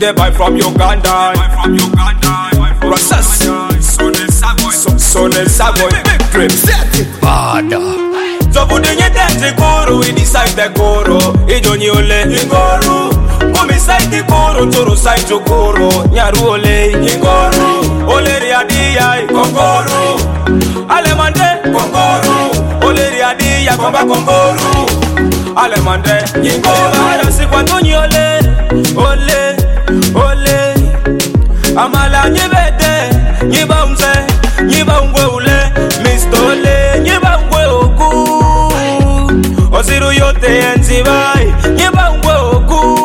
the boy from Uganda. Process. Sonel Savoy. Big dream. Set it. Bada. So for the nyete koro, we decide the koro. Idoni ole ingoro. Kumi side the koro, toro side to koro. Nyaru ole ingoro. Ole riadia kongoro. Alemande kongoro. Ole riadia komba kongoro. Alemande ingoro. Ara si kwanto nyole. Ole, ole. Amala nyebede, nyebaunze, nyebaungwe ule. Mistole, nyebaungwe oku. Oziru yote enzibai, nyebaungwe oku.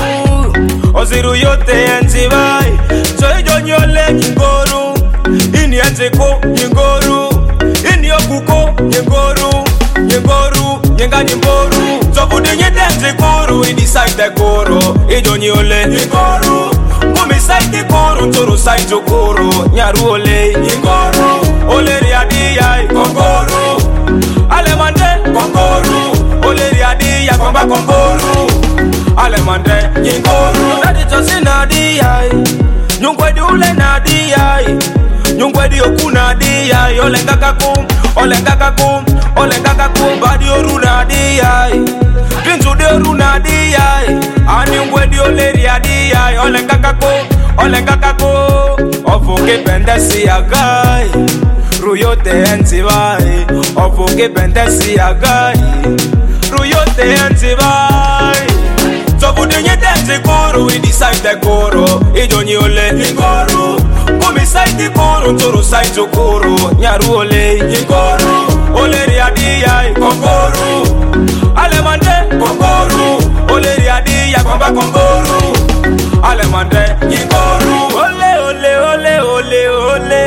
Oziru yote enzibai. Soejo nyole nyingoru. Ini enzeko nyingoru. Ini okuko nyingoru. Nyingoru, nyenga nyimboru. Sofude nyete enzekoro, we decide the koro. Ijo nyole nyingoru. Kumi side koro, toro side to koro. Nyaru ole nyingoru. Ole riadia kongoro. Alemande kongoro. Ole riadia komba kongoro. Alemande nyingoru. Nadi tosi nadia. Nyungwedi ule nadia. Nyungwedi oku nadia. Ole ngakakum, ole ngakakum, ole ngakakum. Badi oru nadia. Pintu de oru nadia. Ani ngwedi ole riadia. Ole ngakako. Ofuke pendesi agai. Ruyote enzibai. Ofuke pendesi agai. Ruyote enzibai. So for the nyete koro, we decide the koro. Idoni ole ingoro. Kumi side the koro, toro side to koro. Nyaru ole ingoro. Ole riadia kongoro. Alemande kongoro. Ole riadia komba kongoro. Alemande ingoro. Ole ole ole ole ole.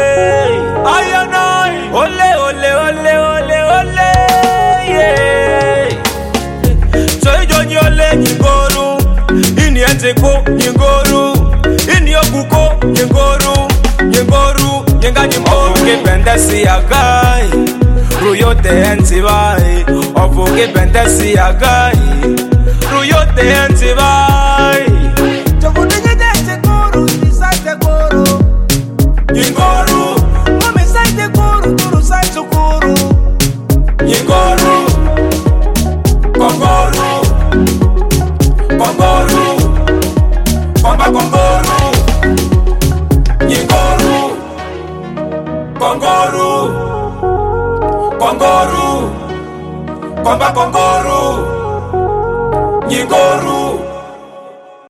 Ayanai. Ole ole ole ole ole. Yeah. So idoni ole ingoro. Ini enzeko ingoro. Ini okuko ingoro. Nyingoru, nyenga nyimboru. Ofuke pendesi agai. Ruyote enzibai. Ofuke pendesi agai. Ruyote enzibai. Chofude nyete koro, decide the koro. Nyingoru. Kumi side the koro, toro side to koro. Nyingoru. Kongoro. Kongoro. Komba kongoro. Nyingoru. Kongoro. Kongoro. Komba kongoro. Nyingoru.